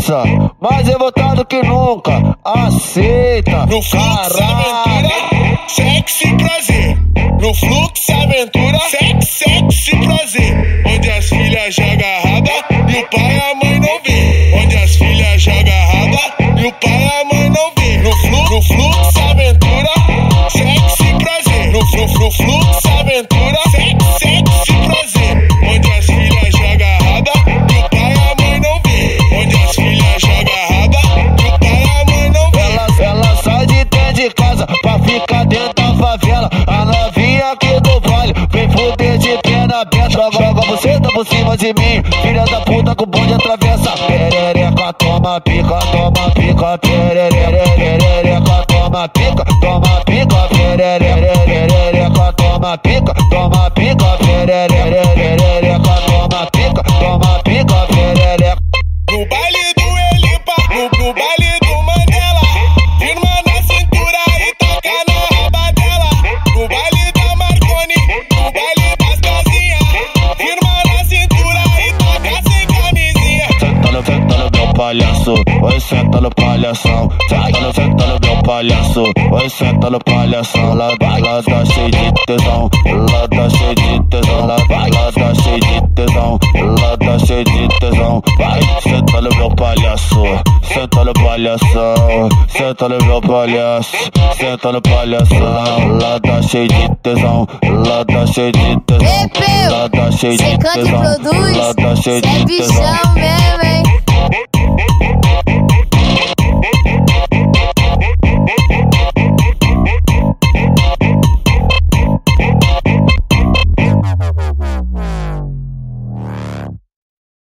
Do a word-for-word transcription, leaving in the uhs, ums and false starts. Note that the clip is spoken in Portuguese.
dança, mais revoltado que nunca. Aceita, no fluxo aventura, sexy prazer. No fluxo aventura, sexy, sexy prazer. Onde as filhas jogam raba e o pai e a mãe não vê. Onde as filhas jogam raba e o pai e a mãe não vê. No fluxo, no fluxo aventura, sexy prazer. No fluxo, no fluxo aventura, sexy, sexy prazer. Onde as filhas jogam raba e o pai e a mãe não vê. Onde as filhas jogam raba e o pai e a mãe não vê. Ela, ela sai de dentro de casa pra ficar dentro da favela. A novinha aqui do vale vem fuder de perna aberta. Joga, joga você, tá por cima de mim. Filha da puta com o bonde atravessa. Perereca, toma pica, toma pica, perereca, toma pica, toma pica, perereca, toma pica, toma pica, perereca, toma pica, toma pica, perereca. No baile do Elipa, no, no baile do Mandela, firma na cintura e toca na raba dela. No baile da Marconi, no baile das casinhas, firma na cintura e toca sem camisinha. Senta no, senta no meu palhaço, oi senta no palhação. Senta no, senta no meu palhaço, oi senta no palhação. Lá, lá tá cheio de tesão, lá tá cheio de tesão, lá, lá tá cheio de tesão, lá tá cheio de tesão. Vai, senta no meu palhaço, senta no palhação, senta no meu palhaço, senta no palhação. Lá tá cheio de tesão, lá tá cheio de tesão, lá tá cheio de tesão, lá tá cheio de tesão. Cê é bichão mesmo, hein?